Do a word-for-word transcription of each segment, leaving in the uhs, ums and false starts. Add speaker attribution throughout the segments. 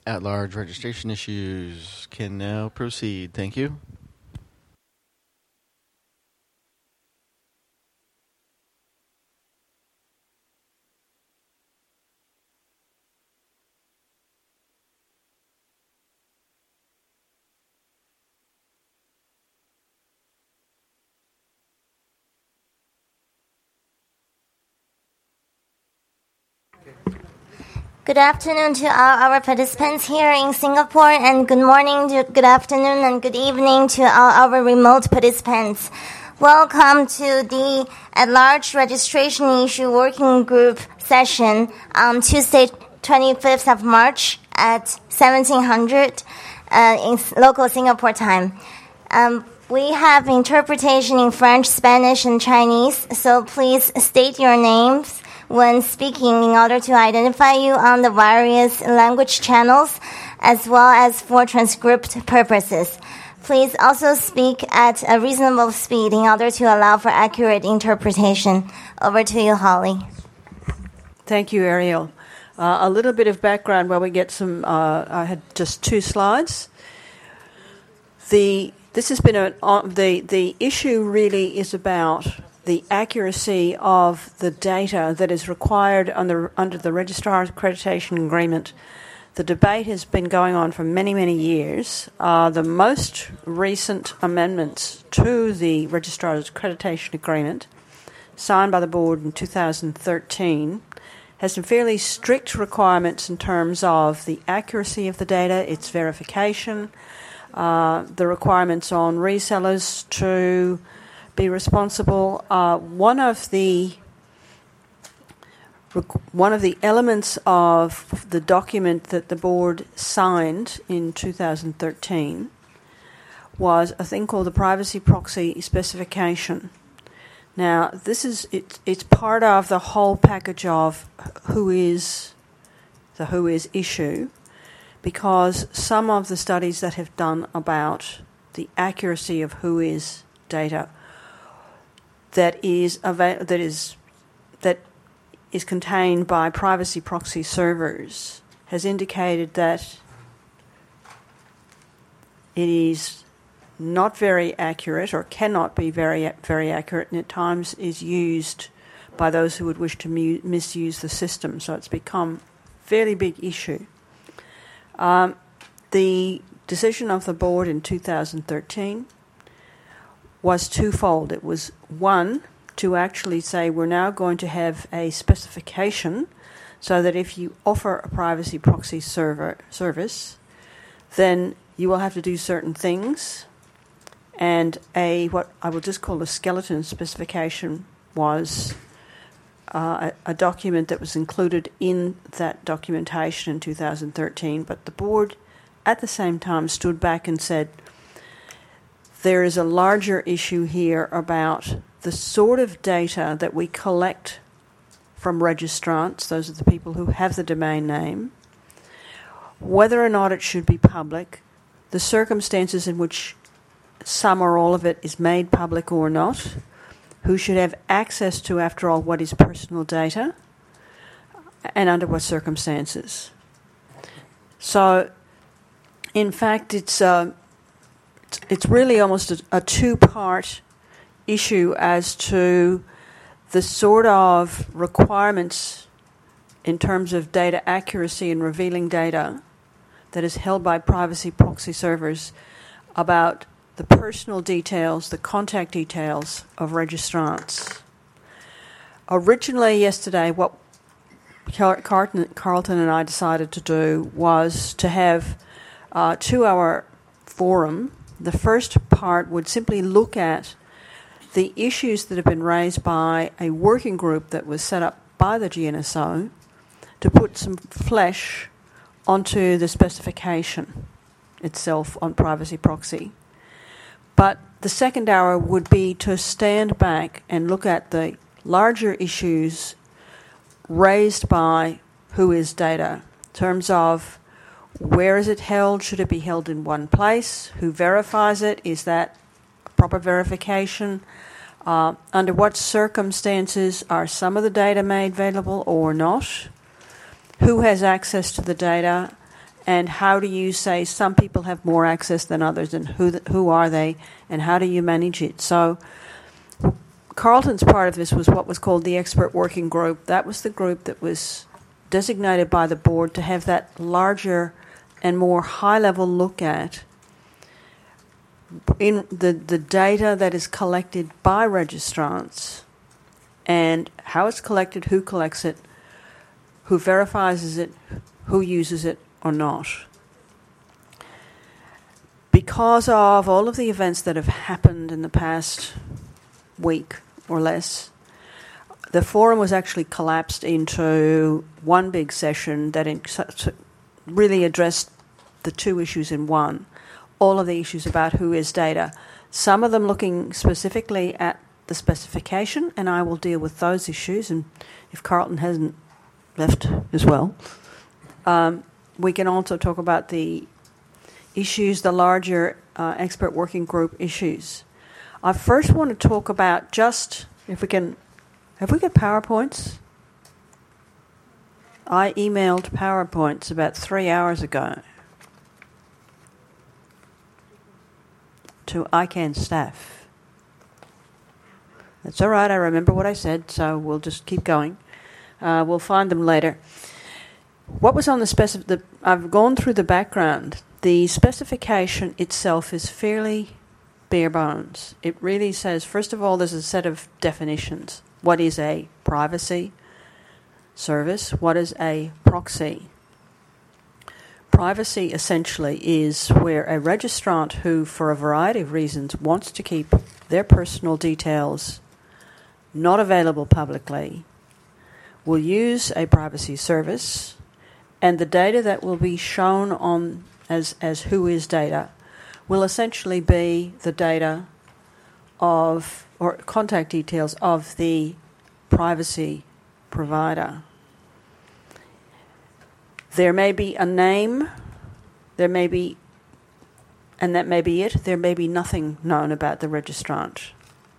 Speaker 1: At-large registration issues can now proceed. Thank you.
Speaker 2: Good afternoon to all our participants here in Singapore, and good morning, to, good afternoon, and good evening to all our remote participants. Welcome to the At-Large Registration Issue Working Group session on Tuesday, twenty-fifth of March at seventeen hundred uh, in local Singapore time. Um, we have interpretation in French, Spanish, and Chinese, so please state your names when speaking in order to identify you on the various language channels, as well as for transcript purposes. Please also speak at a reasonable speed in order to allow for accurate interpretation. Over to you, Holly.
Speaker 3: Thank you, Ariel. Uh, a little bit of background while we get some, uh, I had just two slides. The This has been a, uh, the, the issue really is about the accuracy of the data that is required under, under the Registrar's Accreditation Agreement. The debate has been going on for many, many years. Uh, the most recent amendments to the Registrar's Accreditation Agreement, signed by the board in two thousand thirteen, has some fairly strict requirements in terms of the accuracy of the data, its verification, uh, the requirements on resellers to be responsible. Uh, one of the one of the elements of the document that the board signed in two thousand thirteen was a thing called the Privacy Proxy Specification. Now, this is it, it's part of the whole package of WHOIS, the WHOIS issue, because some of the studies that have done about the accuracy of WHOIS data that is ava- that is that is contained by privacy proxy servers has indicated that it is not very accurate or cannot be very very accurate, and at times is used by those who would wish to mu- misuse the system. So it's become a fairly big issue. Um, the decision of the board in two thousand thirteen was twofold. It was, one, to actually say we're now going to have a specification so that if you offer a privacy proxy server service, then you will have to do certain things. And a what I will just call a skeleton specification was uh, a, a document that was included in that documentation in two thousand thirteen. But the board at the same time stood back and said, there is a larger issue here about the sort of data that we collect from registrants, those are the people who have the domain name, whether or not it should be public, the circumstances in which some or all of it is made public or not, who should have access to, after all, what is personal data, and under what circumstances. So, in fact, it's... Uh, It's really almost a, a two-part issue as to the sort of requirements in terms of data accuracy and revealing data that is held by privacy proxy servers about the personal details, the contact details of registrants. Originally, yesterday, what Carlton, Carlton and I decided to do was to have a two-hour forum. The first part would simply look at the issues that have been raised by a working group that was set up by the G N S O to put some flesh onto the specification itself on privacy proxy. But the second hour would be to stand back and look at the larger issues raised by WHOIS data in terms of where is it held? Should it be held in one place? Who verifies it? Is that proper verification? Uh, under what circumstances are some of the data made available or not? Who has access to the data? And how do you say some people have more access than others, and who th- who are they, and how do you manage it? So Carlton's part of this was what was called the expert working group. That was the group that was designated by the board to have that larger and more high-level look at in the, the data that is collected by registrants and how it's collected, who collects it, who verifies it, who uses it or not. Because of all of the events that have happened in the past week or less, the forum was actually collapsed into one big session that in, really addressed the two issues in one. All of the issues about who is data, some of them looking specifically at the specification, and I will deal with those issues, and if Carlton hasn't left as well. Um, we can also talk about the issues, the larger uh, expert working group issues. I first want to talk about just, if we can, have we got PowerPoints? I emailed PowerPoints about three hours ago to I CANN staff. That's all right, I remember what I said, so we'll just keep going. Uh, we'll find them later. What was on the specific... The, I've gone through the background. The specification itself is fairly bare bones. It really says, first of all, there's a set of definitions. What is a privacy service? What is a proxy? Privacy essentially is where a registrant who, for a variety of reasons, wants to keep their personal details not available publicly will use a privacy service, and the data that will be shown on as, as who is data will essentially be the data of, or contact details of the privacy provider. There may be a name, there may be, and that may be it, there may be nothing known about the registrant.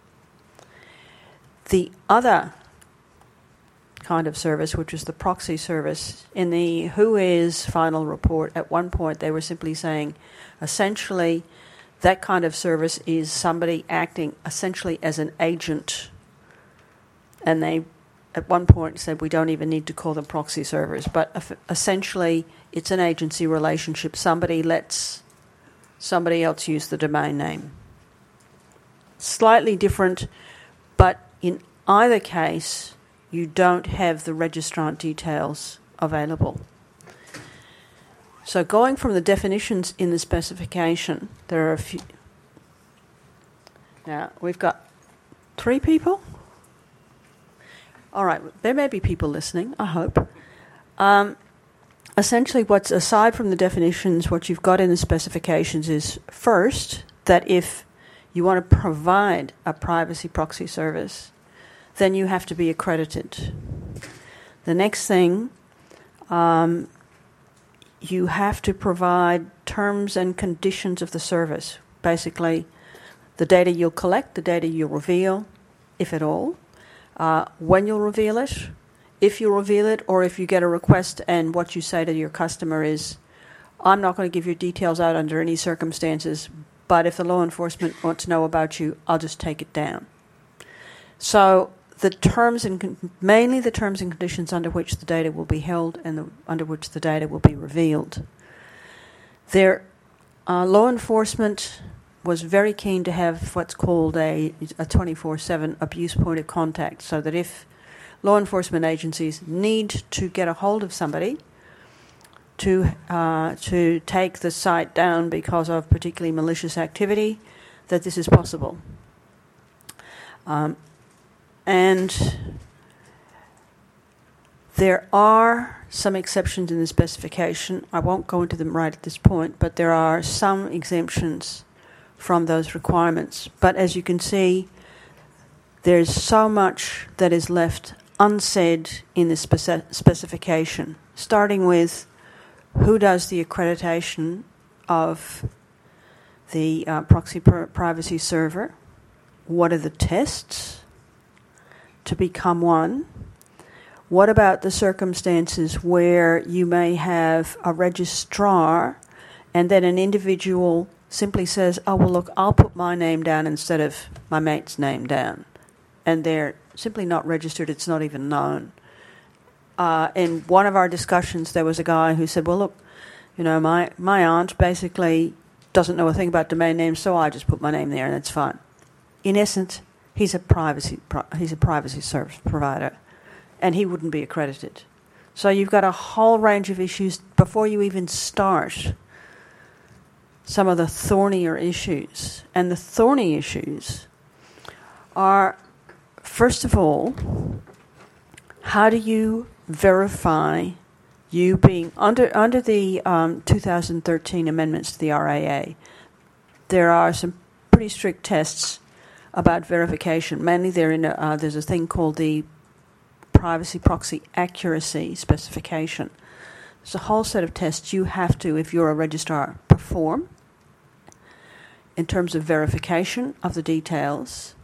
Speaker 3: The other kind of service, which is the proxy service, in the WHOIS final report, at one point they were simply saying, essentially, that kind of service is somebody acting essentially as an agent, and they at one point said we don't even need to call them proxy servers, but essentially it's an agency relationship. Somebody lets somebody else use the domain name. Slightly different, but in either case, you don't have the registrant details available. So going from the definitions in the specification, there are a few. Now, we've got three people. All right, there may be people listening, I hope. Um, essentially, what's aside from the definitions, what you've got in the specifications is, first, that if you want to provide a privacy proxy service, then you have to be accredited. The next thing, um, you have to provide terms and conditions of the service. Basically, the data you'll collect, the data you'll reveal, if at all, uh, when you'll reveal it, if you reveal it, or if you get a request and what you say to your customer is, I'm not going to give your details out under any circumstances, but if the law enforcement wants to know about you, I'll just take it down. So the terms and con- mainly the terms and conditions under which the data will be held and the, under which the data will be revealed. There, uh, law enforcement was very keen to have what's called a, a twenty-four seven abuse point of contact, so that if law enforcement agencies need to get a hold of somebody to uh, to take the site down because of particularly malicious activity, that this is possible. Um, and there are some exceptions in the specification. I won't go into them right at this point, but there are some exemptions from those requirements. But as you can see, there's so much that is left unsaid in the speci- specification, starting with who does the accreditation of the uh, proxy pr- privacy server, what are the tests to become one, What about the circumstances where you may have a registrar and then an individual simply says, oh, well, look, I'll put my name down instead of my mate's name down. And they're simply not registered, it's not even known. Uh, in one of our discussions, there was a guy who said, well, look, you know, my, my aunt basically doesn't know a thing about domain names, so I just put my name there and it's fine. In essence, he's a privacy he's a privacy service provider, and he wouldn't be accredited. So you've got a whole range of issues before you even start some of the thornier issues. And the thorny issues are, first of all, how do you verify you being under under the um, two thousand thirteen amendments to the R A A? There are some pretty strict tests about verification. Mainly, there in a, uh, there's a thing called the Privacy Proxy Accuracy Specification. It's a whole set of tests you have to, if you're a registrar, perform in terms of verification of the details.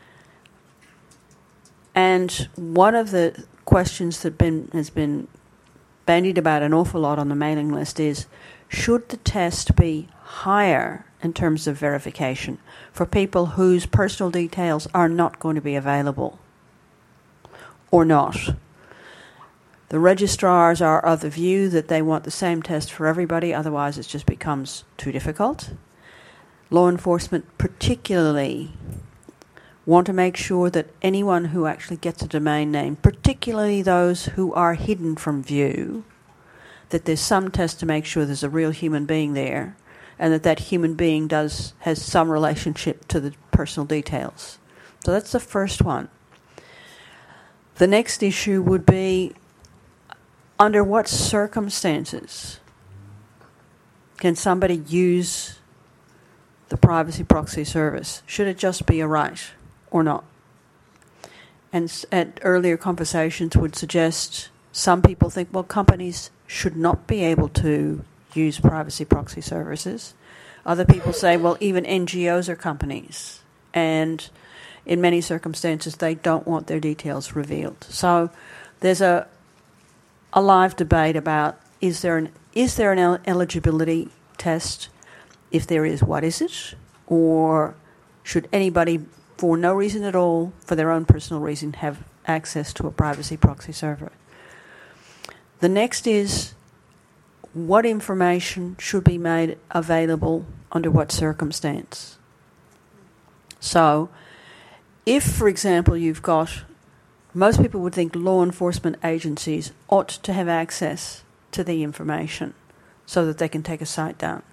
Speaker 3: And one of the questions that been has been bandied about an awful lot on the mailing list is, should the test be higher in terms of verification for people whose personal details are not going to be available or not? The registrars are of the view that they want the same test for everybody, otherwise it just becomes too difficult. Law enforcement particularly want to make sure that anyone who actually gets a domain name, particularly those who are hidden from view, that there's some test to make sure there's a real human being there, and that that human being does has some relationship to the personal details. So that's the first one. The next issue would be, under what circumstances can somebody use the privacy proxy service? Should it just be a right or not? And at earlier conversations would suggest some people think, well, companies should not be able to use privacy proxy services. Other people say, well, even N G Os are companies, and in many circumstances they don't want their details revealed. So there's a a live debate about, is there an is there an el- eligibility test? If there is, what is it? Or should anybody, for no reason at all, for their own personal reason, have access to a privacy proxy server? The next is, what information should be made available under what circumstance? So, if, for example, you've got, most people would think law enforcement agencies ought to have access to the information so that they can take a site down.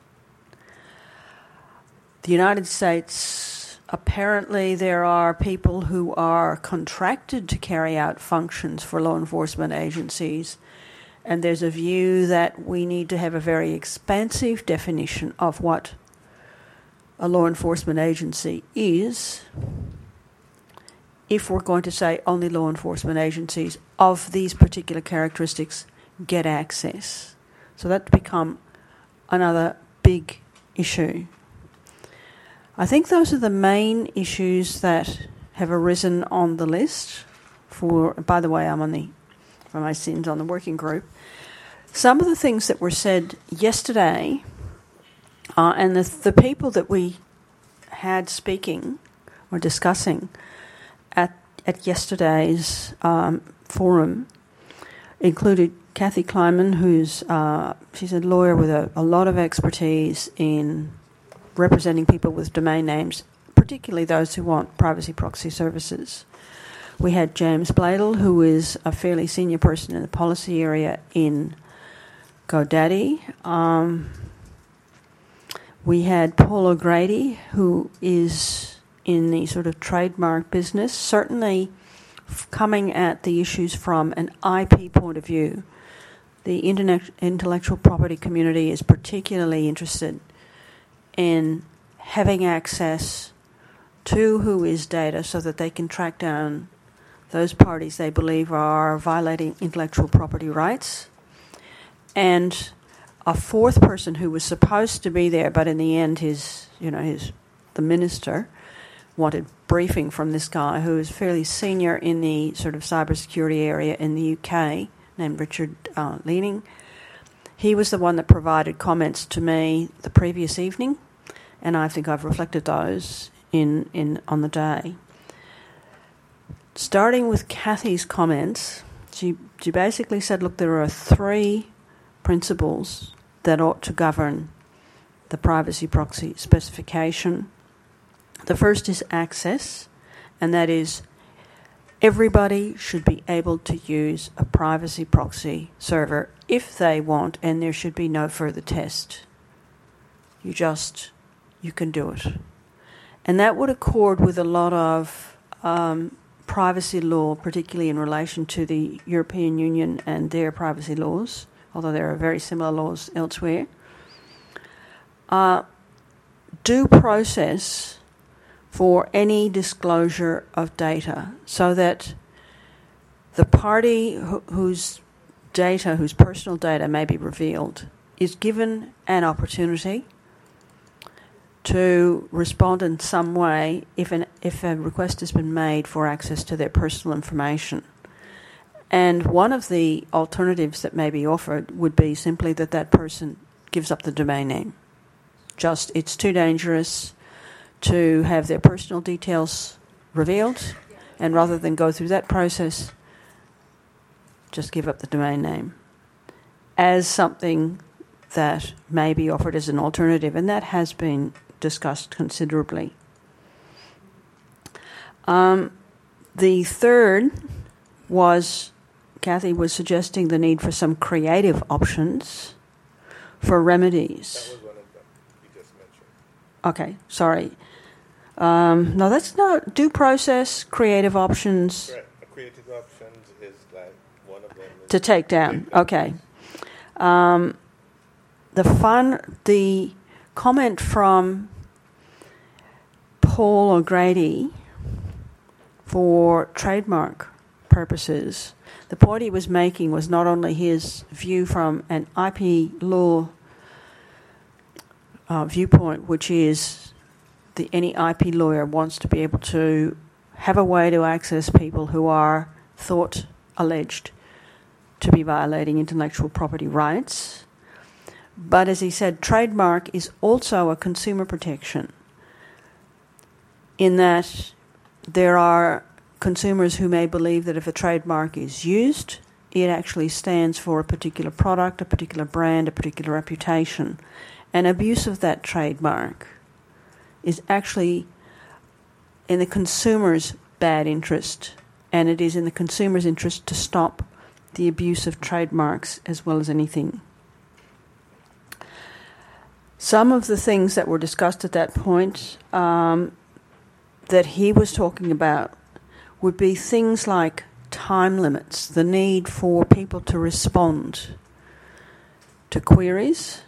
Speaker 3: The United States, apparently there are people who are contracted to carry out functions for law enforcement agencies, and there's a view that we need to have a very expansive definition of what a law enforcement agency is, if we're going to say only law enforcement agencies of these particular characteristics get access. So that's become another big issue. I think those are the main issues that have arisen on the list. For, by the way, I'm on the, for my sins, on the working group. Some of the things that were said yesterday, uh, and the, the people that we had speaking or discussing at at yesterday's um, forum included Kathy Kleiman, who's uh, she's a lawyer with a, a lot of expertise in representing people with domain names, particularly those who want privacy proxy services. We had James Bladel, who is a fairly senior person in the policy area in GoDaddy. Um, we had Paul O'Grady, who is in the sort of trademark business, certainly f- coming at the issues from an I P point of view. The internet, intellectual property community is particularly interested in having access to who is data so that they can track down those parties they believe are violating intellectual property rights. And a fourth person who was supposed to be there, but in the end his, you know, his, the minister, wanted briefing from this guy who is fairly senior in the sort of cybersecurity area in the U K, named Richard uh, Leaning. He was the one that provided comments to me the previous evening, and I think I've reflected those in, in on the day. Starting with Kathy's comments, she, she basically said, look, there are three principles that ought to govern the privacy proxy specification. The first is access, and that is everybody should be able to use a privacy proxy server if they want, and there should be no further test. You just, you can do it. And that would accord with a lot of um, privacy law, particularly in relation to the European Union and their privacy laws, although there are very similar laws elsewhere. Uh, due process for any disclosure of data, so that the party wh- whose data, whose personal data may be revealed, is given an opportunity to respond in some way if an if a request has been made for access to their personal information. And one of the alternatives that may be offered would be simply that that person gives up the domain name. Just, it's too dangerous to have their personal details revealed, and rather than go through that process, just give up the domain name as something that may be offered as an alternative, and that has been discussed considerably. Um, the third was, Kathy was suggesting the need for some creative options for remedies.
Speaker 4: That was one of them you just mentioned.
Speaker 3: Okay, sorry. Um, no, that's not due process, creative options.
Speaker 4: Correct. Creative options is like one of them. Is
Speaker 3: To take down, okay. Um, the fun, the comment from Paul O'Grady for trademark purposes, the point he was making was not only his view from an I P law uh, viewpoint, which is the any I P lawyer wants to be able to have a way to access people who are thought, alleged, to be violating intellectual property rights. But as he said, trademark is also a consumer protection, in that there are consumers who may believe that if a trademark is used, it actually stands for a particular product, a particular brand, a particular reputation. And abuse of that trademark is actually in the consumer's bad interest, and it is in the consumer's interest to stop the abuse of trademarks as well as anything. Some of the things that were discussed at that point um, that he was talking about would be things like time limits, the need for people to respond to queries,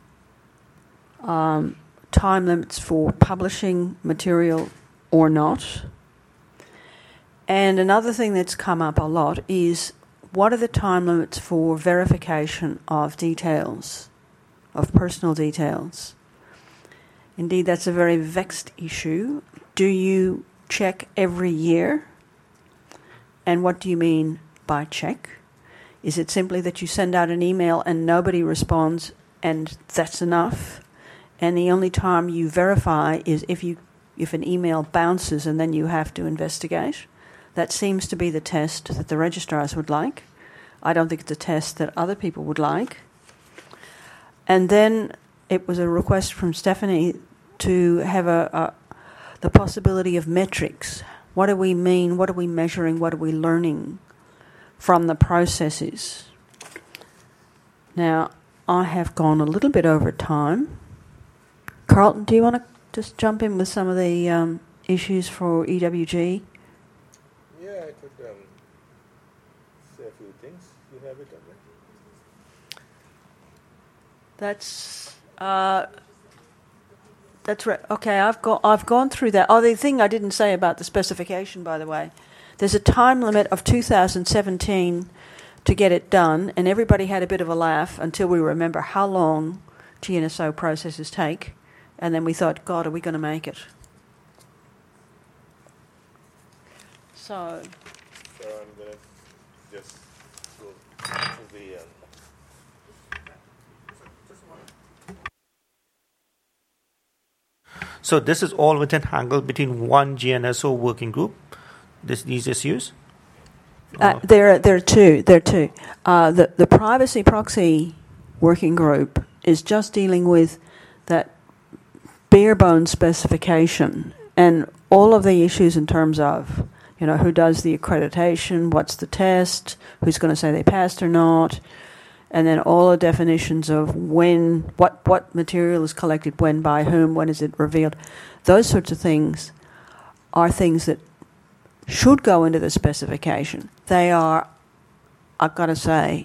Speaker 3: um, time limits for publishing material or not. And another thing that's come up a lot is, what are the time limits for verification of details, of personal details? Indeed, that's a very vexed issue. Do you check every year? And what do you mean by check? Is it simply that you send out an email and nobody responds and that's enough? And the only time you verify is if you if an email bounces and then you have to investigate? That seems to be the test that the registrars would like. I don't think it's a test that other people would like. And then it was a request from Stephanie to have a, a the possibility of metrics. What do we mean? What are we measuring? What are we learning from the processes? Now, I have gone a little bit over time. Carlton, do you want to just jump in with some of the um, issues for E W G?
Speaker 4: Yeah, I could um, say a few things. You have it on there?
Speaker 3: That's uh, that's right. Okay, I've got I've gone through that. Oh, the thing I didn't say about the specification, by the way, there's a time limit of two thousand seventeen to get it done, and everybody had a bit of a laugh until we remember how long G N S O processes take, and then we thought, God, are we going to make it? So,
Speaker 4: So I'm going to just go to the um,
Speaker 5: So this is all within Hangul between one G N S O working group, this, these issues?
Speaker 3: uh, there, there are two. There are two. Uh, the the privacy proxy working group is just dealing with that bare bones specification and all of the issues in terms of, you know, who does the accreditation, what's the test, who's going to say they passed or not, and then all the definitions of when, what, what material is collected when, by whom, when is it revealed. Those sorts of things are things that should go into the specification. They are, I've got to say,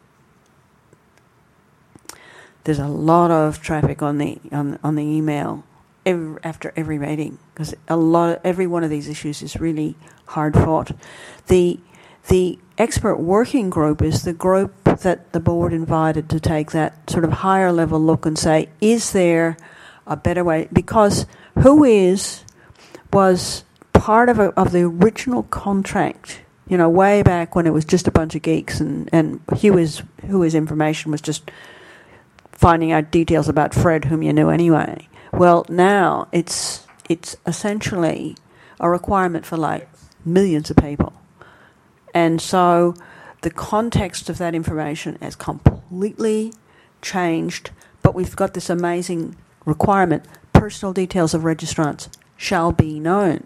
Speaker 3: there's a lot of traffic on the on, on the email every, after every meeting, because a lot of, every one of these issues is really hard fought. The the expert working group is the group that the board invited to take that sort of higher level look and say, is there a better way? Because WHOIS was part of a, of the original contract, you know, way back when it was just a bunch of geeks, and and WHOIS WHOIS information was just finding out details about Fred, whom you knew anyway. Well, now it's it's essentially a requirement for like millions of people. And so the context of that information has completely changed, but we've got this amazing requirement: personal details of registrants shall be known.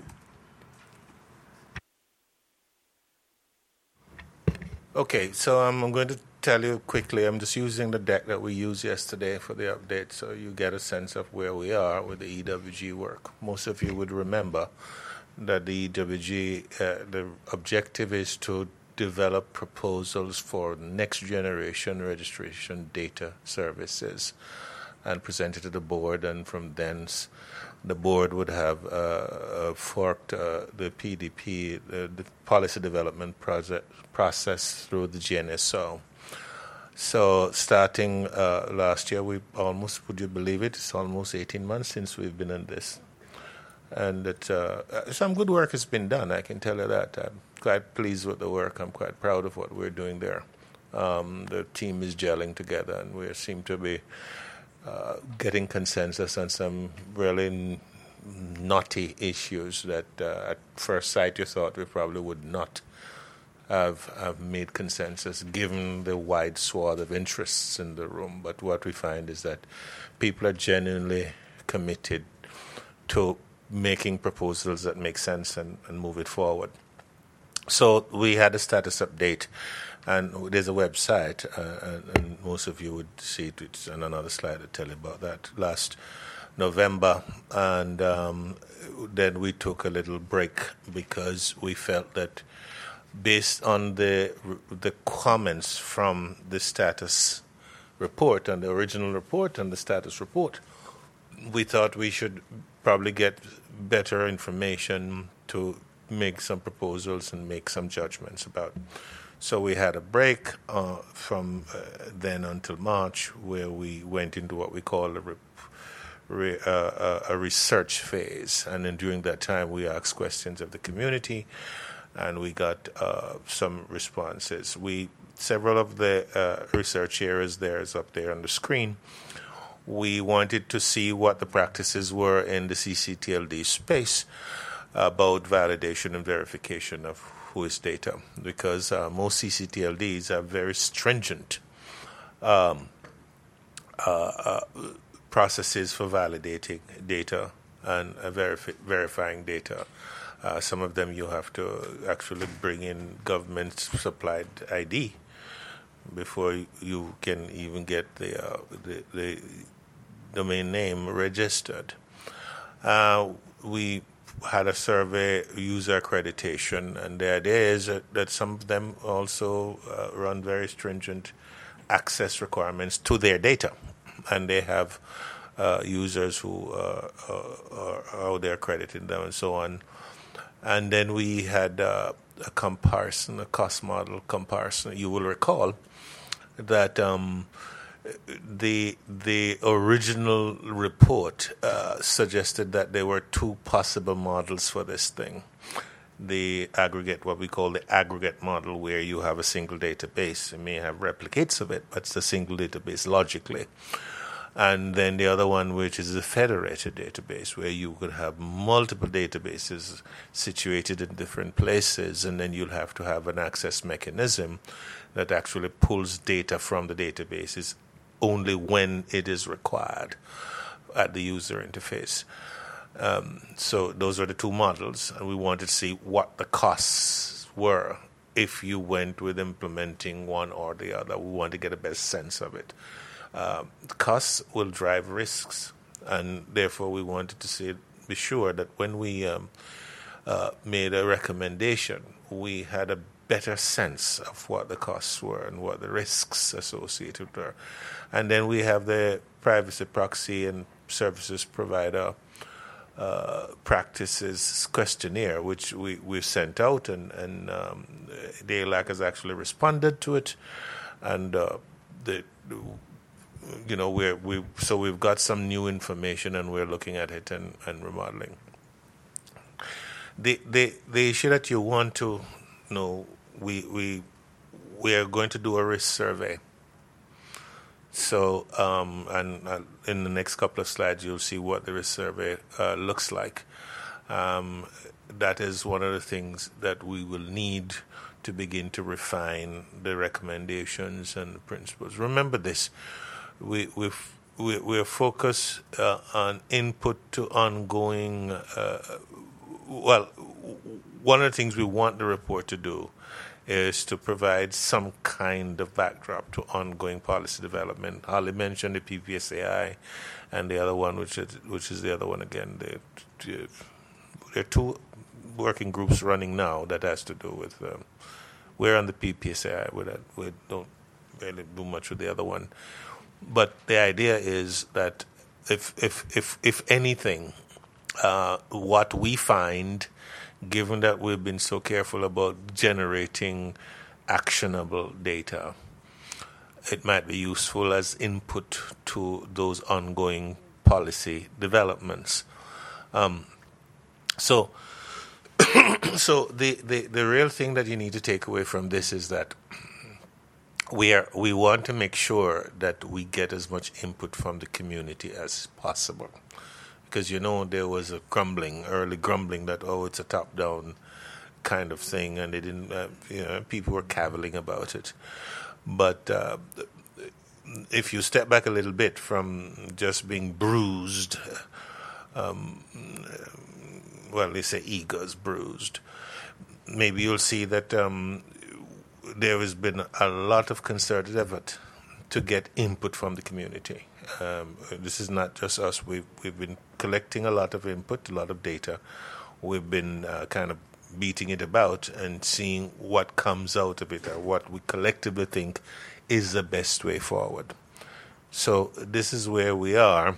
Speaker 4: Okay, so um, I'm going to tell you quickly. I'm just using the deck that we used yesterday for the update, so you get a sense of where we are with the E W G work. Most of you would remember that the E W G, uh, the objective is to develop proposals for next generation registration data services and present it to the board, and from thence the board would have uh, uh, forked uh, the P D P, the, the policy development process, process through the G N S O. So starting uh, last year, we almost, would you believe it, it's almost eighteen months since we've been in this. And that uh, some good work has been done, I can tell you that. I'm quite pleased with the work. I'm quite proud of what we're doing there. Um, the team is gelling together, and we seem to be uh, getting consensus on some really n- knotty issues that uh, at first sight you thought we probably would not have, have made consensus given the wide swath of interests in the room. But what we find is that people are genuinely committed to making proposals that make sense and, and move it forward. So we had a status update, and there's a website, uh, and, and most of you would see it. It's on another slide to tell you about that. Last November, and um, then we took a little break because we felt that based on the the comments from the status report and the original report and the status report, we thought we should probably get better information to make some proposals and make some judgments about. So we had a break uh, from uh, then until March, where we went into what we call a, re- re- uh, a research phase. And then during that time, we asked questions of the community, and we got uh, some responses. We several of the uh, research areas there is up there on the screen. We wanted to see what the practices were in the C C T L D space about validation and verification of WHOIS data, because uh, most C C T L Ds have very stringent um, uh, uh, processes for validating data and uh, verif- verifying data. Uh, some of them you have to actually bring in government-supplied I D before you can even get the uh, the, the domain name registered. Uh, we had a survey, user accreditation, and the idea is that, that some of them also uh, run very stringent access requirements to their data, and they have uh, users who uh, are, are they're accrediting them and so on. And then we had uh, a comparison, a cost model comparison. You will recall that um, the the original report uh, suggested that there were two possible models for this thing. the aggregate, what we call the aggregate model, where you have a single database. You may have replicates of it, but it's a single database logically. And then the other one, which is a federated database, where you could have multiple databases situated in different places, and then you'll have to have an access mechanism that actually pulls data from the databases only when it is required at the user interface. Um, so those are the two models, and we wanted to see what the costs were if you went with implementing one or the other. We want to get a better sense of it. Uh, costs will drive risks, and therefore we wanted to see, be sure that when we um, uh, made a recommendation, we had a better sense of what the costs were and what the risks associated were. And then we have the privacy proxy and services provider uh, practices questionnaire, which we, we've sent out, and, and um, D A L A C has actually responded to it. And uh, the you know, we're, we so we've got some new information, and we're looking at it and, and remodeling. The, the the issue that you want to know, we we we are going to do a risk survey. So, um, and uh, in the next couple of slides, you'll see what the risk survey uh, looks like. Um, that is one of the things that we will need to begin to refine the recommendations and the principles. Remember this. We we've, we we're focused uh, on input to ongoing. Uh, well, one of the things we want the report to do is to provide some kind of backdrop to ongoing policy development. Holly mentioned the P P S A I, and the other one, which is which is the other one again. The, the, there are two working groups running now that has to do with. Um, we're on the P P S A I. We don't, we don't really do much with the other one. But the idea is that if if if if anything, uh, what we find, given that we've been so careful about generating actionable data, it might be useful as input to those ongoing policy developments. Um, so, so the, the the real thing that you need to take away from this is that we are we want to make sure that we get as much input from the community as possible. Because, you know, there was a grumbling, early grumbling that, oh, it's a top-down kind of thing, and they didn't, uh, you know, people were cavilling about it. But uh, if you step back a little bit from just being bruised, um, well, they say egos bruised, maybe you'll see that um, there has been a lot of concerted effort to get input from the community. Um, this is not just us. We've, we've been collecting a lot of input, a lot of data. We've been uh, kind of beating it about and seeing what comes out of it, or what we collectively think is the best way forward. So this is where we are.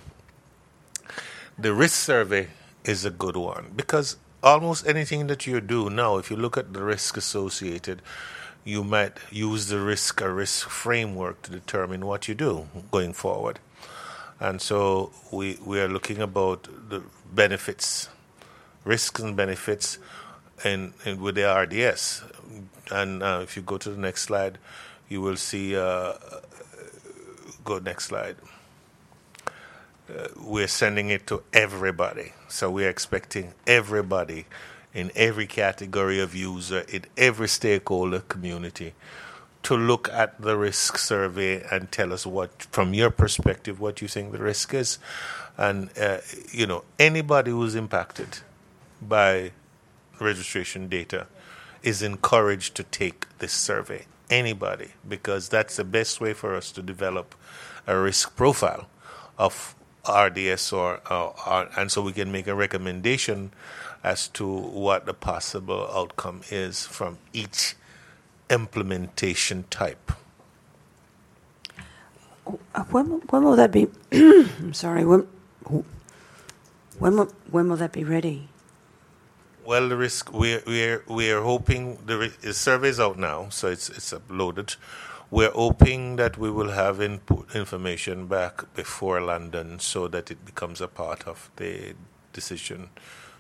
Speaker 4: The risk survey is a good one, because almost anything that you do now, if you look at the risk associated, you might use the risk or risk framework to determine what you do going forward. And so we we are looking about the benefits, risks and benefits, and, and with the R D S. And uh, if you go to the next slide, you will see, uh, go next slide. Uh, we're sending it to everybody. So we're expecting everybody in every category of user, in every stakeholder community, to look at the risk survey and tell us what, from your perspective, what you think the risk is. And, uh, you know, anybody who's impacted by registration data is encouraged to take this survey. Anybody, because that's the best way for us to develop a risk profile of R D S, or, or, or and so we can make a recommendation as to what the possible outcome is from each implementation type.
Speaker 3: When, when will that be? I'm sorry. When, when, will, when will that be ready?
Speaker 4: Well, the risk we're we're we're hoping the, the survey is out now, so it's it's uploaded. We're hoping that we will have input information back before London, so that it becomes a part of the decision.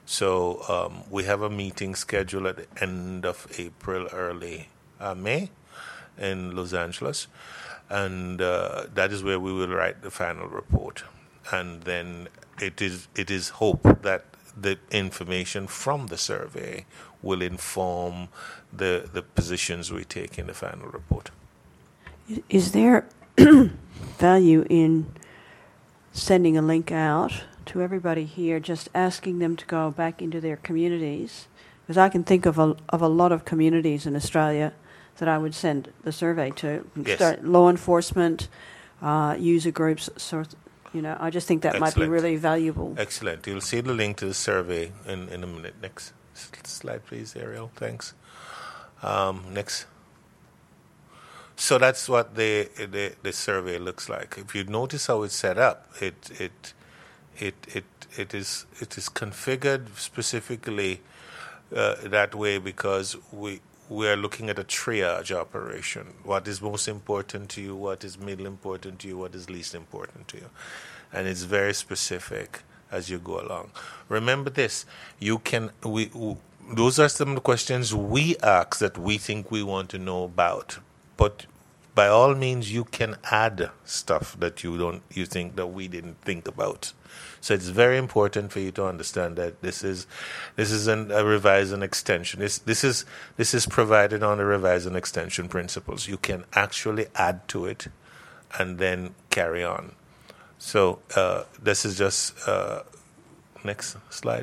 Speaker 4: So um, we have a meeting scheduled at the end of April, early uh, May in Los Angeles. And uh, that is where we will write the final report. And then it is it is hoped that the information from the survey will inform the, the positions we take in the final report.
Speaker 3: Is there value in sending a link out to everybody here, just asking them to go back into their communities? Because I can think of a, of a lot of communities in Australia that I would send the survey to.
Speaker 4: Yes.
Speaker 3: Start law enforcement, uh, user groups, sort. You know, I just think that
Speaker 4: Excellent.
Speaker 3: might be really valuable.
Speaker 4: Excellent. You'll see the link to the survey in, in a minute. Next slide, please, Ariel. Thanks. Um, next. So that's what the, the the survey looks like. If you notice how it's set up, it it it it it is it is configured specifically uh, that way because we. We are looking at a triage operation. What is most important to you, what is middle important to you, what is least important to you. And it's very specific as you go along. Remember this, you can, we, w- those are some of the questions we ask that we think we want to know about. But by all means, you can add stuff that you don't, you think that we didn't think about. So it's very important for you to understand that this is this is an, a revise and extension. This this is this is provided on the revise and extension principles. You can actually add to it, and then carry on. So uh, this is just uh, next slide.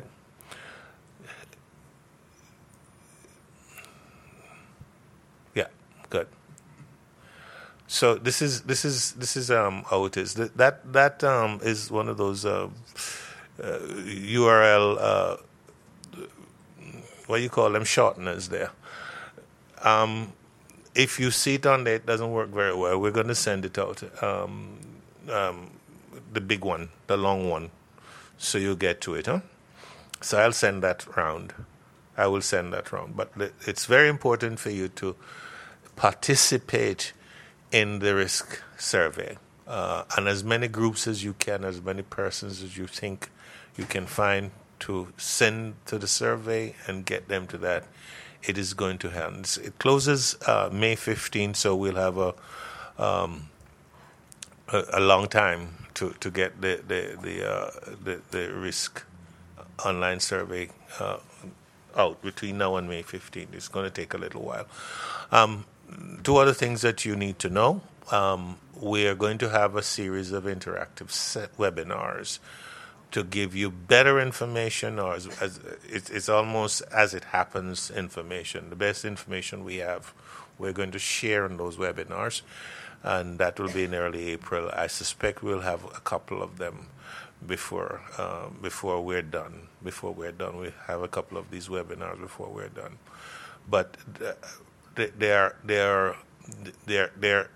Speaker 4: Yeah, good. So this is this is this is um how it is. That that, that um is one of those uh, uh, U R L uh, what do you call them, shorteners there. Um, if you see it on there, it doesn't work very well. We're going to send it out. Um, um, the big one, the long one, so you get to it, huh? So I'll send that round. I will send that round. But it's very important for you to participate in the risk survey. Uh, and as many groups as you can, as many persons as you think you can find to send to the survey and get them to that, it is going to happen. It closes uh, May fifteenth, so we'll have a um, a, a long time to, to get the the the, uh, the the risk online survey uh, out between now and May fifteenth. It's going to take a little while. Um, two other things that you need to know. Um, we are going to have a series of interactive set webinars to give you better information, or as, as it, it's almost as it happens information. The best information we have, we're going to share in those webinars, and that will be in early April. I suspect we'll have a couple of them before uh, before we're done. Before we're done, we have a couple of these webinars before we're done. But uh, they, they are they are they're they're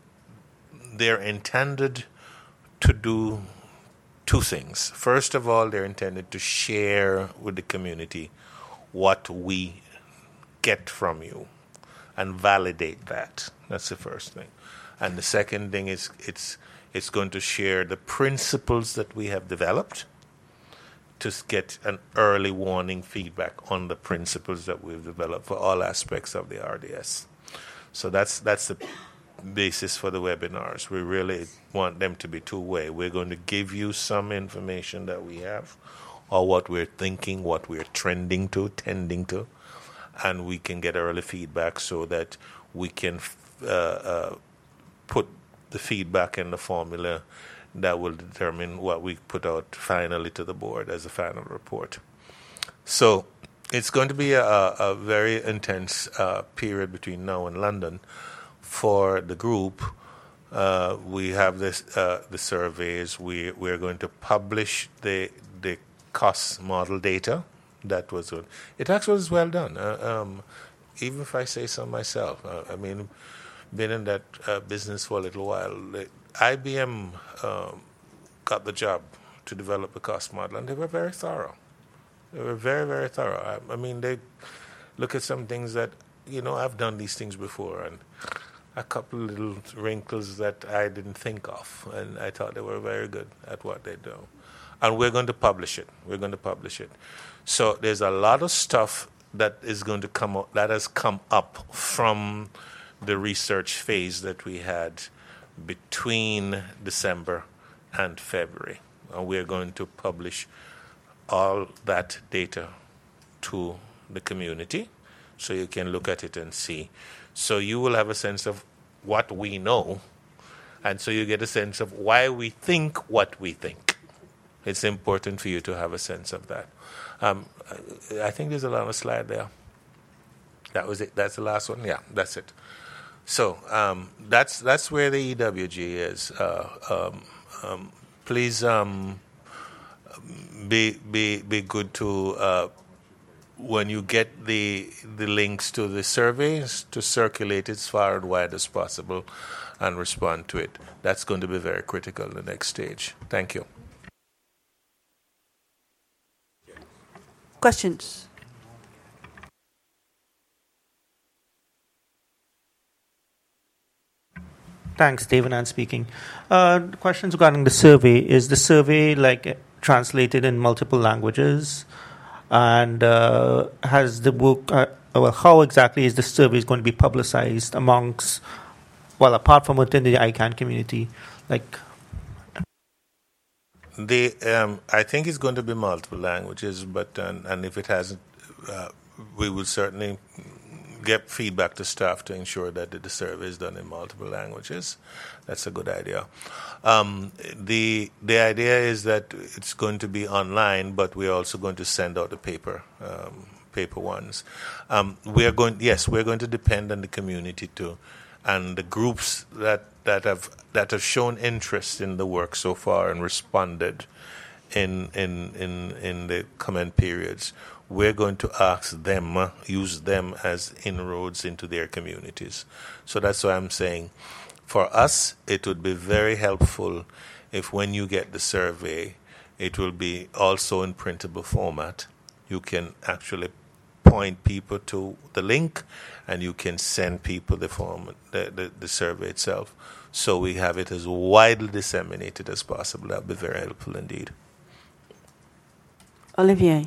Speaker 4: they're intended to do two things. First of all, they're intended to share with the community what we get from you and validate that. That's the first thing. And the second thing is it's it's going to share the principles that we have developed to get an early warning feedback on the principles that we've developed for all aspects of the R D S. So that's that's the basis for the webinars. We really want them to be two-way. We're going to give you some information that we have, or what we're thinking, what we're trending to, tending to, and we can get early feedback so that we can uh, uh, put the feedback in the formula that will determine what we put out finally to the board as a final report. So it's going to be a, a very intense uh, period between now and London. For the group, uh, we have this uh, the surveys. We we're going to publish the the cost model data. That was good. It actually was well done. Uh, um, even if I say so myself, uh, I mean, been in that uh, business for a little while. The I B M um, got the job to develop the cost model, and they were very thorough. They were very very thorough. I, I mean, they look at some things that, you know, I've done these things before, and a couple of little wrinkles that I didn't think of, and I thought they were very good at what they do. and we're going to publish it. We're going to publish it. So there's a lot of stuff that is going to come up, that has come up from the research phase that we had between December and February. And we're going to publish all that data to the community so you can look at it and see. So you will have a sense of what we know, and so you get a sense of why we think what we think. It's important for you to have a sense of that. Um, I think there's another slide there. That was it. That's the last one. Yeah, that's it. So um, that's that's where the E W G is. Uh, um, um, please um, be be be good to uh, when you get the the links to the surveys to circulate it as far and wide as possible and respond to it. That's going to be very critical in the next stage. Thank you.
Speaker 3: Questions?
Speaker 5: Thanks, David Ann speaking. Uh, questions regarding the survey. Is the survey like translated in multiple languages? And uh, has the book, uh, well, how exactly is the survey going to be publicized amongst, well, apart from within the I CANN community? Like,
Speaker 4: the um, I think it's going to be multiple languages, but um, and if it hasn't, uh, we will certainly get feedback to staff to ensure that the survey is done in multiple languages. That's a good idea. Um, the the idea is that it's going to be online, but we're also going to send out the paper um, paper ones. Um, we are going yes, we're going to depend on the community too, and the groups that, that have that have shown interest in the work so far and responded in in in, in the comment periods. We're going to ask them, uh, use them as inroads into their communities. So that's why I'm saying, for us, it would be very helpful if when you get the survey, it will be also in printable format. You can actually point people to the link, and you can send people the form, the, the, the survey itself. So we have it as widely disseminated as possible. That would be very helpful indeed.
Speaker 3: Olivier.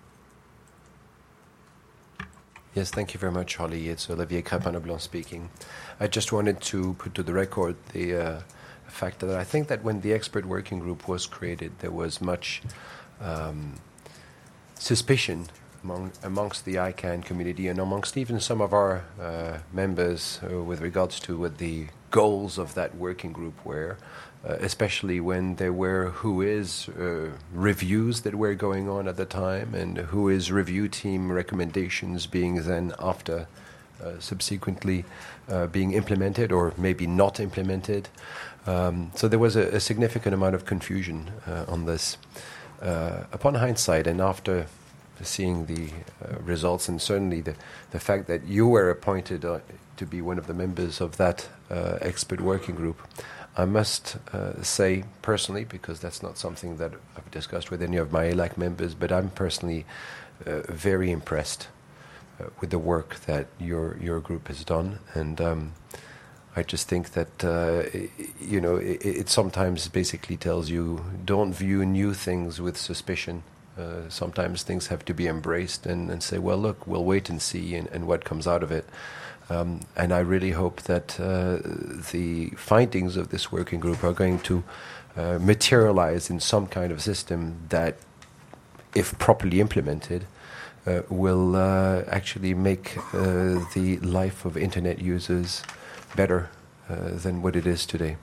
Speaker 6: Yes, thank you very much, Holly. It's Olivier Crapin-Leblanc speaking. I just wanted to put to the record the uh, fact that I think that when the expert working group was created, there was much um, suspicion among, amongst the I CANN community and amongst even some of our uh, members uh, with regards to what the goals of that working group were. Uh, especially when there were Whois uh, reviews that were going on at the time, and Whois review team recommendations being then after uh, subsequently uh, being implemented or maybe not implemented. Um, so there was a, a significant amount of confusion uh, on this. Uh, upon hindsight, and after seeing the uh, results, and certainly the, the fact that you were appointed uh, to be one of the members of that uh, expert working group, I must uh, say personally, because that's not something that I've discussed with any of my A L A C members, but I'm personally uh, very impressed uh, with the work that your your group has done, and um, I just think that uh, it, you know it, it sometimes basically tells you don't view new things with suspicion. Uh, sometimes things have to be embraced and, and say, well, look, we'll wait and see and, and what comes out of it. Um, and I really hope that uh, the findings of this working group are going to uh, materialize in some kind of system that, if properly implemented, uh, will uh, actually make uh, the life of Internet users better uh, than what it is today.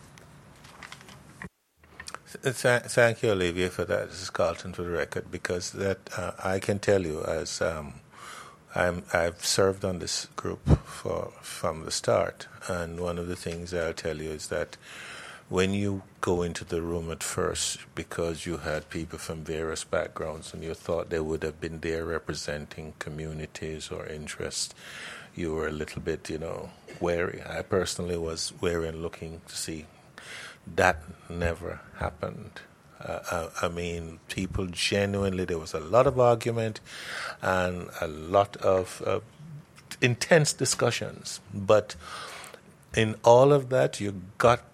Speaker 4: Th- thank you, Olivia, for that. This is Carlton for the record, because that uh, I can tell you as... Um, I'm, I've served on this group for from the start, and one of the things I'll tell you is that when you go into the room at first, because you had people from various backgrounds and you thought they would have been there representing communities or interests, you were a little bit, you know, wary. I personally was wary and looking to see. That never happened. Uh, I, I mean, people genuinely, there was a lot of argument and a lot of uh, intense discussions. But in all of that, you got the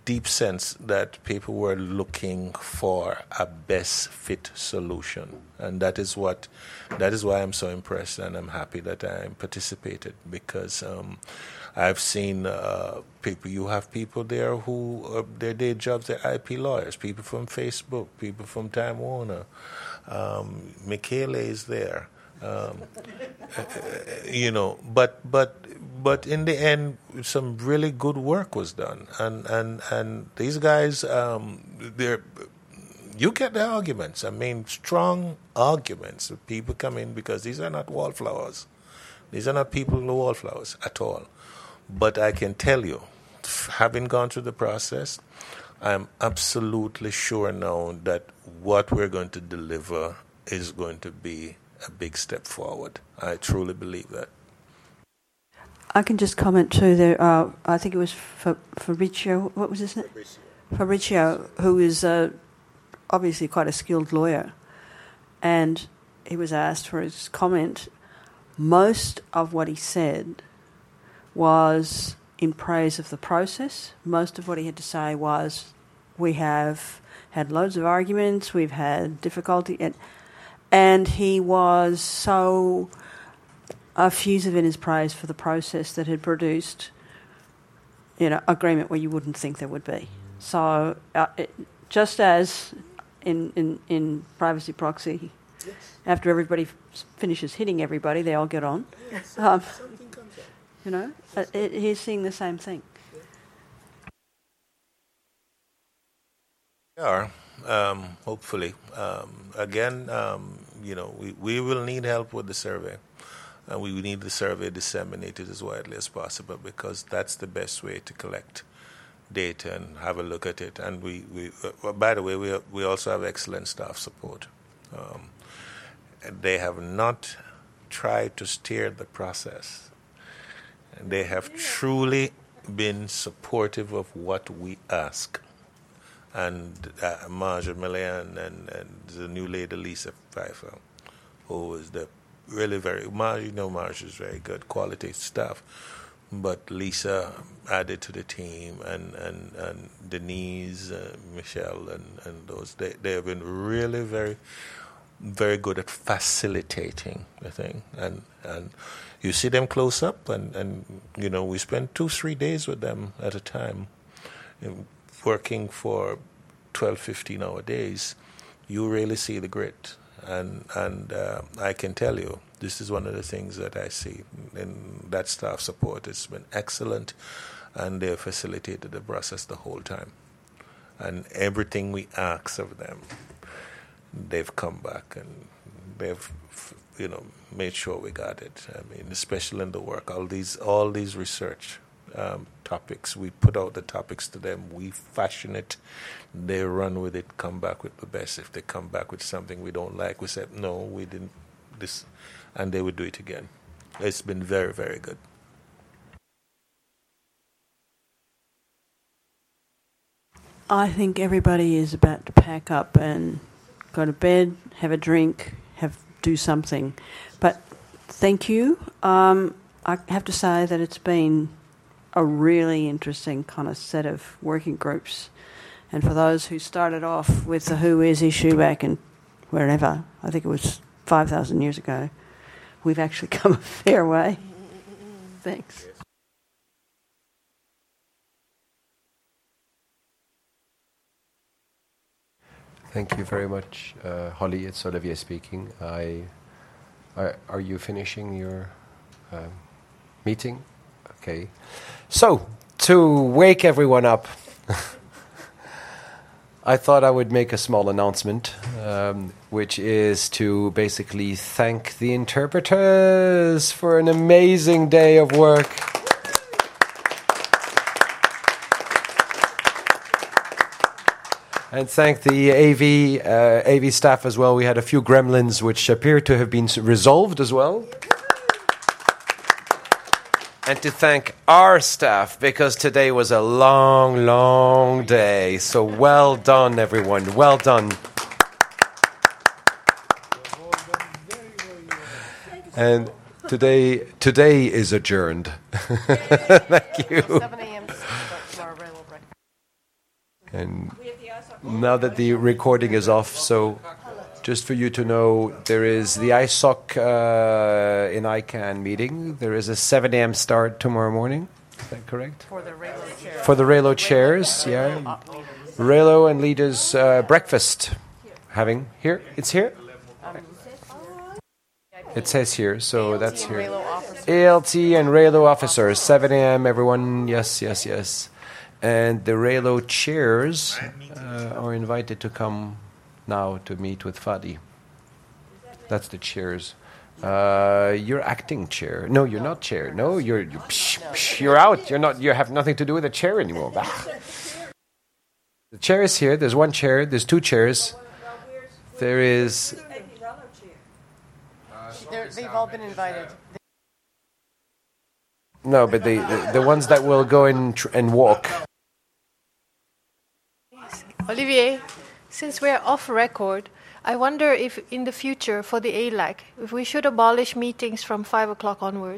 Speaker 4: deep sense that people were looking for a best fit solution, and that is what that is why I'm so impressed, and I'm happy that I participated, because um, I've seen uh, people. You have people there who uh, their day jobs, they're I P lawyers, people from Facebook, people from Time Warner. Um, Michele is there. Um, you know, but but but in the end, some really good work was done, and and and these guys, um, they're you get the arguments. I mean, strong arguments. People come in because these are not wallflowers. These are not people who are wallflowers at all. But I can tell you, having gone through the process, I'm absolutely sure now that what we're going to deliver is going to be a big step forward. I truly believe that.
Speaker 3: I can just comment too. There, uh, I think it was Fa- Fabrizio. What was his name? Fabrizio. Fabrizio, who is uh, obviously quite a skilled lawyer, and he was asked for his comment. Most of what he said was in praise of the process. Most of what he had to say was, "We have had loads of arguments. We've had difficulty," and and he was so effusive in his praise for the process that had produced, you know, agreement where you wouldn't think there would be. So, uh, it, just as in, in, in privacy proxy, yes. After everybody f- finishes hitting everybody, they all get on. Yes. Um, you know, uh, it, he's seeing the same thing.
Speaker 4: We are, um, hopefully. Um, again, um, you know, we, we will need help with the survey. And we need the survey disseminated as widely as possible, because that's the best way to collect data and have a look at it. And we, we uh, by the way, we we also have excellent staff support. Um, they have not tried to steer the process. They have truly been supportive of what we ask. And uh, Marja Millian and, and the new lady Lisa Pfeiffer, who is the really very, Marge, you know, Marge is very good, quality staff. But Lisa added to the team, and, and, and Denise, uh, Michelle, and, and those, they, they have been really very, very good at facilitating the thing. And and you see them close up, and, and you know, we spend two, three days with them at a time, you know, working for twelve, fifteen hour days. You really see the grit. And and uh, I can tell you, this is one of the things that I see. And that staff support has been excellent, and they have facilitated the process the whole time. And everything we ask of them, they've come back and they've, you know, made sure we got it. I mean, especially in the work, all these all these research um, topics, we put out the topics to them, we fashion it. They run with it, come back with the best. If they come back with something we don't like, we said, no, we didn't, this, and they would do it again. It's been very, very good.
Speaker 3: I think everybody is about to pack up and go to bed, have a drink, have do something. But thank you. Um, I have to say that it's been a really interesting kind of set of working groups. And for those who started off with the Who Is issue back in wherever, I think it was five thousand years ago, we've actually come a fair way. Thanks.
Speaker 6: Thank you very much, uh, Holly. It's Olivier speaking. I, I, are you finishing your uh, meeting? Okay. So, to wake everyone up, I thought I would make a small announcement, um, which is to basically thank the interpreters for an amazing day of work. And thank the A V uh, A V staff as well. We had a few gremlins which appear to have been resolved as well. And to thank our staff, because today was a long, long day. So well done, everyone. Well done. And today, today is adjourned. Thank you.
Speaker 7: seven a.m. tomorrow, breakfast.
Speaker 6: And now that the recording is off, so just for you to know, there is the I S O C uh, in I CANN meeting. There is a seven a.m. start tomorrow morning. Is that correct? For the Relo chairs. For the Relo chairs, yeah. Relo and leaders uh, breakfast. Having here? It's here? It says here, so that's here. A L T and Relo officers, seven a.m. everyone, yes, yes, yes. And the Relo chairs uh, are invited to come now to meet with Fadi. That's the chairs. Uh, you're acting chair. No, you're not chair. No, you're you're, psh, psh, you're out. You're not. You have nothing to do with the chair anymore. The chair is here. There's one chair. There's two chairs. There is.
Speaker 7: They're, they've all been invited.
Speaker 6: No, but the, the, the ones that will go in tr- and walk.
Speaker 8: Olivier, since we're off record, I wonder if in the future for the A L A C, if we should abolish meetings from five o'clock onwards.